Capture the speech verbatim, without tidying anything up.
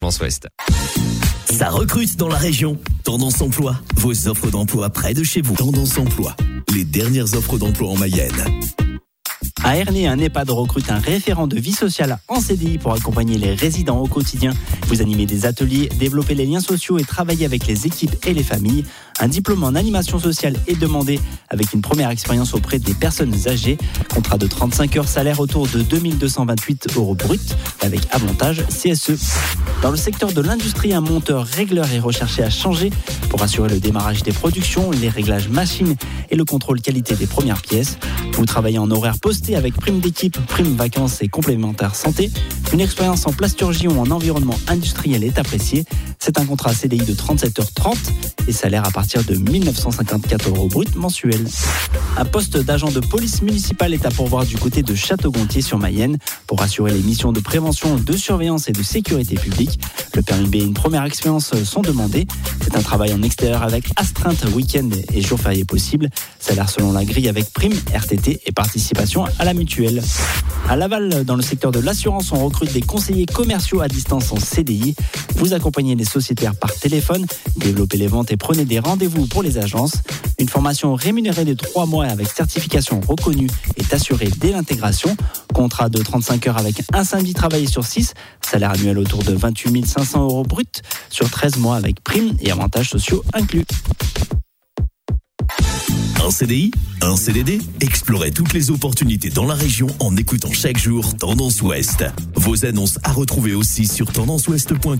Tendance Ouest. Ça recrute dans la région. Tendance Emploi, vos offres d'emploi près de chez vous. Tendance Emploi, les dernières offres d'emploi en Mayenne. À Ernée, un EHPAD recrute un référent de vie sociale en C D I pour accompagner les résidents au quotidien. Vous animez des ateliers, développer les liens sociaux et travailler avec les équipes et les familles. Un diplôme en animation sociale est demandé avec une première expérience auprès des personnes âgées. Contrat de trente-cinq heures, salaire autour de deux mille deux cent vingt-huit euros brut avec avantage C S E. Dans le secteur de l'industrie, un monteur régleur est recherché à changer pour assurer le démarrage des productions, les réglages machines et le contrôle qualité des premières pièces. Vous travaillez en horaire posté avec prime d'équipe, prime vacances et complémentaire santé. Une expérience en plasturgie ou en environnement industriel est appréciée. C'est un contrat C D I de trente-sept heures trente et salaire à partir de mille neuf cent cinquante-quatre euros brut mensuels. Un poste d'agent de police municipale est à pourvoir du côté de Château-Gontier sur Mayenne pour assurer les missions de prévention, de surveillance et de sécurité publique. Le permis B et une première expérience sont demandés. C'est un travail en extérieur avec astreinte, week-end et jours fériés possibles. Salaire selon la grille avec prime, R T T et participation à la mutuelle. À Laval, dans le secteur de l'assurance, on recrute des conseillers commerciaux à distance en C D I. Vous accompagnez les sociétaires par téléphone, développez les ventes et prenez des rendez-vous pour les agences. Une formation rémunérée de trois mois avec certification reconnue est assurée dès l'intégration. Contrat de trente-cinq heures avec un samedi travaillé sur six. Salaire annuel autour de vingt-huit mille cinq cents euros brut sur treize mois avec prime et avantages sociaux inclus. Un C D I, un C D D, explorez toutes les opportunités dans la région en écoutant chaque jour Tendance Ouest. Vos annonces à retrouver aussi sur tendance ouest point com.